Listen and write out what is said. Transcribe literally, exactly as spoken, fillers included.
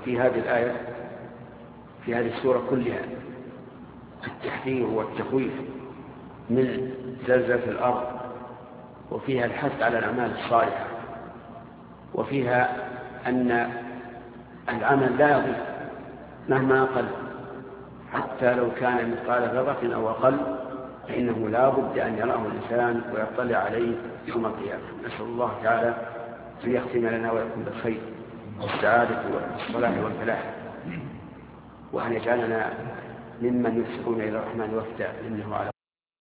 في هذه الآية في هذه السورة كلها التحذير والتخويف من زلزلة الأرض، وفيها الحث على الأعمال الصالحة، وفيها أن العمل لا يضيع مهما أقل، حتى لو كان مثقال ذرة أو أقل فإنه لا بد أن يراه الإنسان ويطلع عليه يوم القيامة. نسأل الله تعالى أن يختم لنا ولكم بالخير والسعادة والصلاح والفلاح، وأن يجعلنا ممن يسرون إلى الرحمن وفدا إنه على